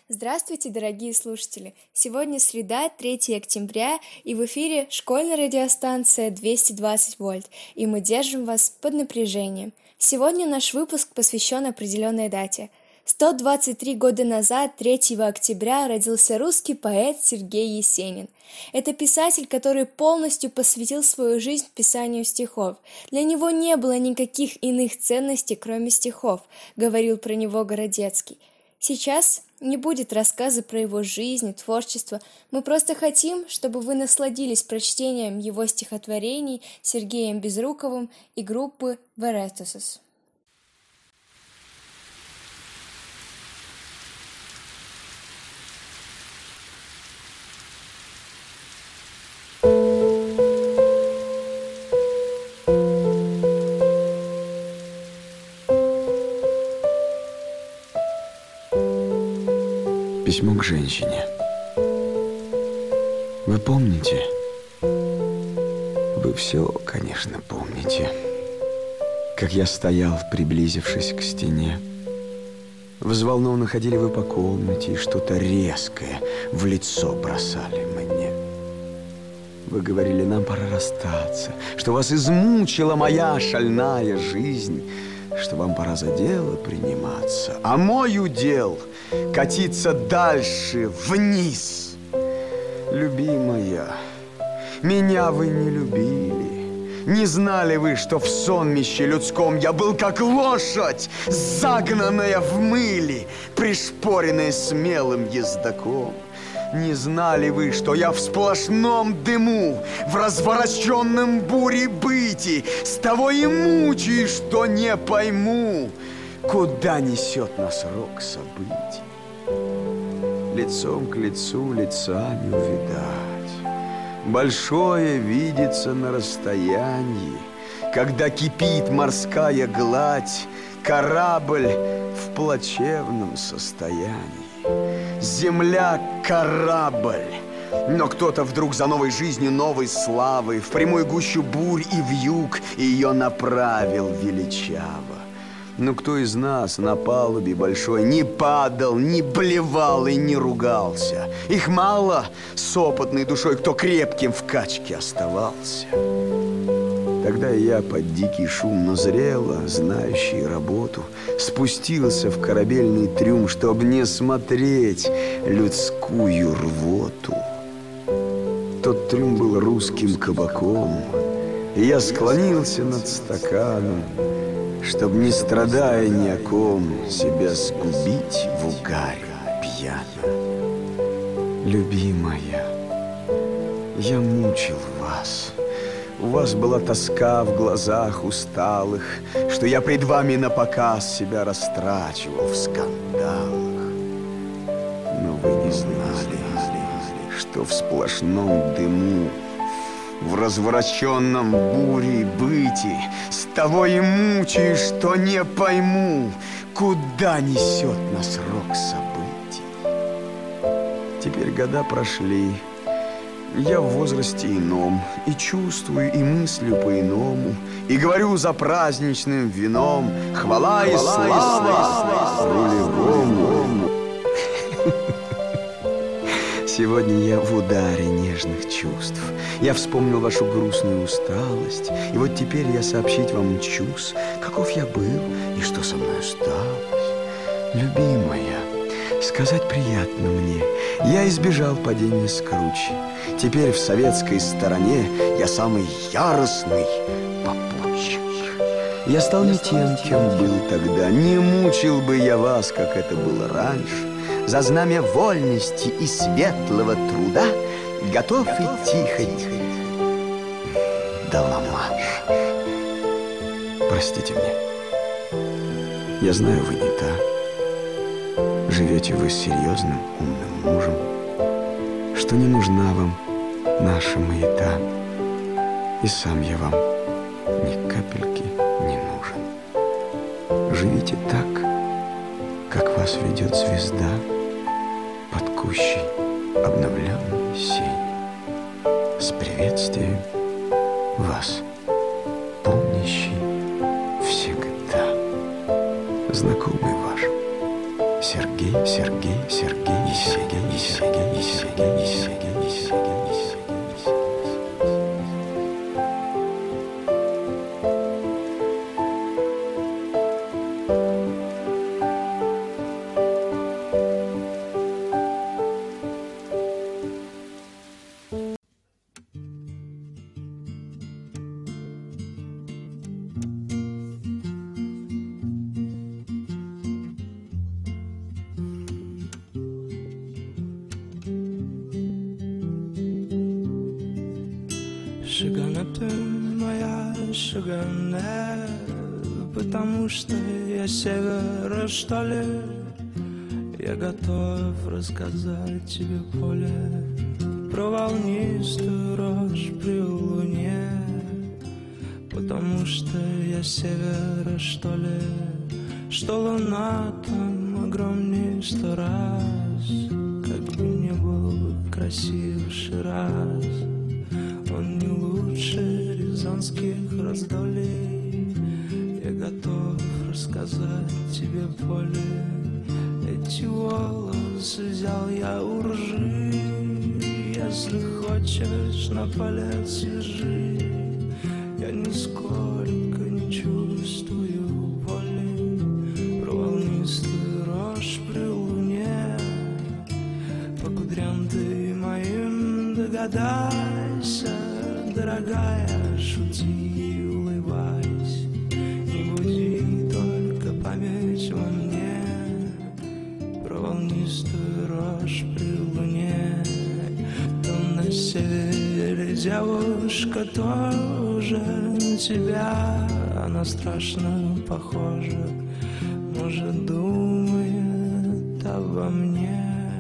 Здравствуйте, дорогие слушатели! Сегодня среда, 3 октября, и в эфире школьная радиостанция 220 вольт, и мы держим вас под напряжением. Сегодня наш выпуск посвящен определенной дате. 123 года назад, 3 октября, родился русский поэт Сергей Есенин. Это писатель, который полностью посвятил свою жизнь писанию стихов. Для него не было никаких иных ценностей, кроме стихов, говорил про него Городецкий. Сейчас не будет рассказа про его жизнь, творчество. Мы просто хотим, чтобы вы насладились прочтением его стихотворений Сергеем Безруковым и группы Veretuses. Письмо к женщине. Вы помните? Вы все, конечно, помните. Как я стоял, приблизившись к стене. Взволнованно ходили вы по комнате и что-то резкое в лицо бросали мне. Вы говорили, нам пора расстаться, что вас измучила моя шальная жизнь, что вам пора за дело приниматься, а мой удел — катиться дальше, вниз. Любимая, меня вы не любили. Не знали вы, что в сонмище людском я был как лошадь, загнанная в мыле, пришпоренная смелым ездаком. Не знали вы, что я в сплошном дыму, в развороченном буре быти, с того и мучаюсь, что не пойму, куда несет нас рок событий. Лицом к лицу лица не увидать. Большое видится на расстоянии, когда кипит морская гладь, корабль в плачевном состоянии. Земля — корабль, но кто-то вдруг за новой жизнью, новой славой в прямой гущу бурь и вьюг ее направил величаво. Но кто из нас на палубе большой не падал, не блевал и не ругался? Их мало с опытной душой, кто крепким в качке оставался. Тогда я под дикий шум, но зрело, знающий работу, спустился в корабельный трюм, чтоб не смотреть людскую рвоту. Тот трюм был русским кабаком, и я склонился над стаканом, чтоб, не страдая ни о ком, себя сгубить в угаре пьяно. Любимая, я мучил вас. У вас была тоска в глазах усталых, что я пред вами напоказ себя растрачивал в скандалах. Но вы не знали, что в сплошном дыму, в развороченном буре быти, с того и мучаюсь, что не пойму, куда несет нас рок событий. Теперь года прошли, я в возрасте ином, и чувствую, и мыслю по-иному, и говорю за праздничным вином: хвала и слава рулевому. Сегодня я в ударе нежных чувств. Я вспомнил вашу грустную усталость, и вот теперь я сообщить вам мчусь, каков я был и что со мной осталось. Любимая, сказать приятно мне, я избежал падения с кручи. Теперь в советской стороне я самый яростный попутчик. Я стал не тем, кем был тогда, не мучил бы я вас, как это было раньше. За знамя вольности и светлого труда готов идти хоть до Ла-Манша. Простите мне, я знаю, вы не та. Живете вы с серьезным, умным мужем, что не нужна вам наша маята, и сам я вам ни капельки не нужен. Живите так, как вас ведет звезда под кущей обновленной сени. С приветствием вас, помнящий всегда знакомый ваш Сергей, Сергей, Сергей, Сергей, Сергей, Сергей, Сергей, Сергей. Шагана ты моя, шагана, потому что я севера, что ли. Я готов рассказать тебе поле про волнистую рожь при луне, потому что я севера, что ли, что луна там огромней 100 раз, как бы не был красивший раз. Он не лучше рязанских раздолей. Я готов рассказать тебе поле. Эти волосы взял я у ржи. Если хочешь, на поле свежи. Я нисколько не чувствую боли. Про волнистую рожь при луне. По кудрям ты моим догадайся, дорогая, шути и улыбайся. Не буди только память во мне про волнистую рожь при луне. Там на севере девушка тоже на тебя, она страшно похожа, может, думает обо мне.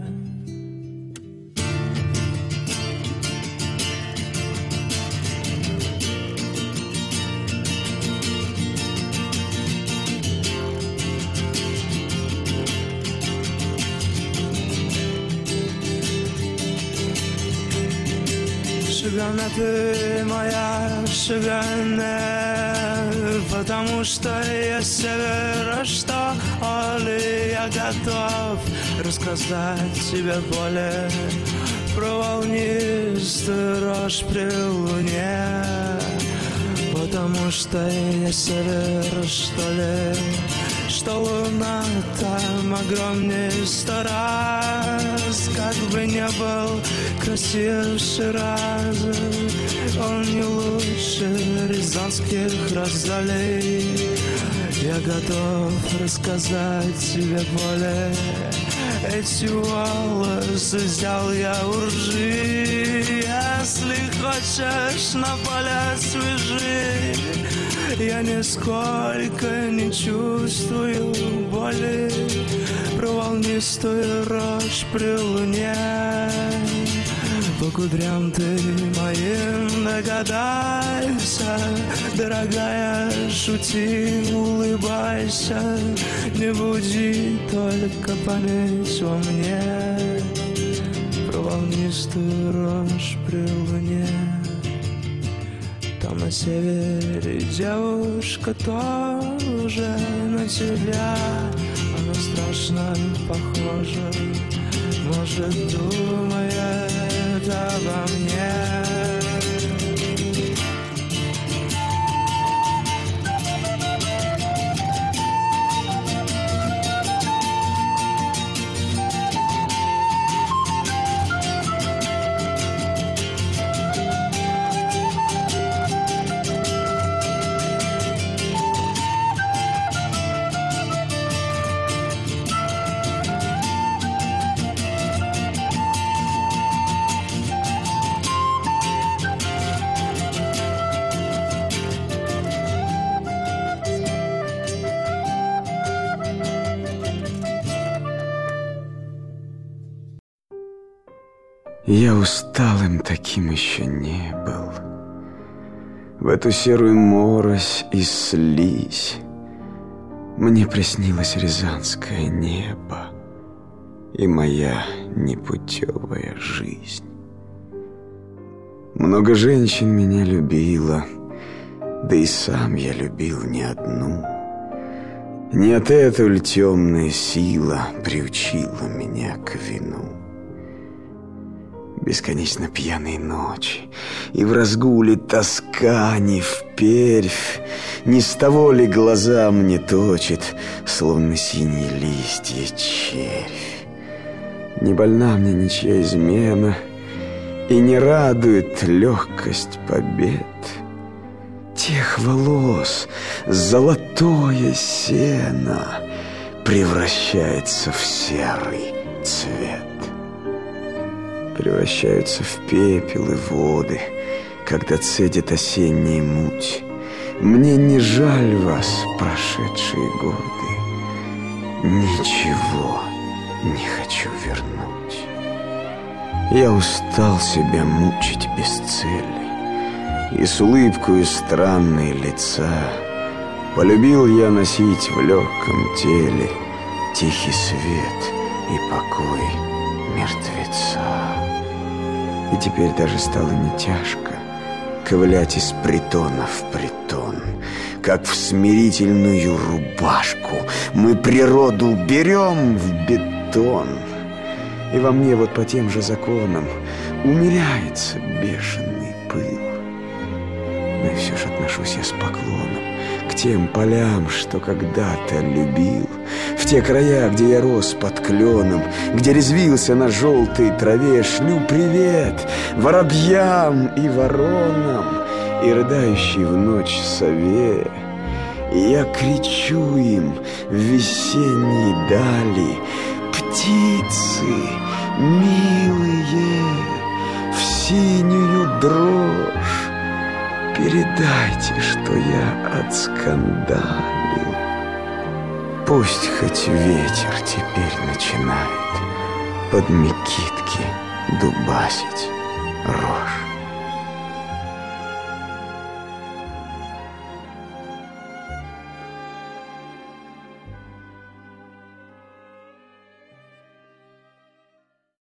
Шагана ты моя, шагана, потому что я с севера, что ли. Я готов рассказать тебе более про волнистую рожь при луне, потому что я с севера, что ли, что луна там огромнее 100 раз, как бы не был красивший раз. Он не лучше рязанских раздолей. Я готов рассказать тебе более. Эти волосы взял я у ржи. Если хочешь, на поле свежи. Я нисколько не чувствую боли. Про волнистую рожь при луне. По кудрям ты моим догадайся, дорогая, шути, улыбайся. Не буди только память во мне про волнистую рожь при луне. Там на севере девушка тоже на тебя, она страшно похожа, может, думает обо мне. Я усталым таким еще не был. В эту серую морось и слизь мне приснилось рязанское небо и моя непутевая жизнь. Много женщин меня любило, да и сам я любил не одну. Не от этого ли темная сила приучила меня к вину? Бесконечно пьяные ночи, и в разгуле тоска не впервь. Не с того ли глаза мне точит, словно синие листья червь? Не больна мне ничья измена, и не радует легкость побед. Тех волос золотое сено превращается в серый цвет. Превращаются в пепел и воды, когда цедит осенняя муть. Мне не жаль вас, прошедшие годы. Ничего не хочу вернуть. Я устал себя мучить без цели, и с улыбкою странной лица полюбил я носить в легком теле тихий свет и покой мертвеца. И теперь даже стало не тяжко ковылять из притона в притон, как в смирительную рубашку мы природу берем в бетон. И во мне вот по тем же законам умеряется бешеный пыл. Но и все же отношусь я с поклоном к тем полям, что когда-то любил, в те края, где я рос под кленом, где резвился на желтой траве. Шлю привет воробьям и воронам и рыдающей в ночь сове. И я кричу им в весенней дали: птицы милые, в синюю дрожь передайте, что я отскандалил. Пусть хоть ветер теперь начинает под мекитки дубасить.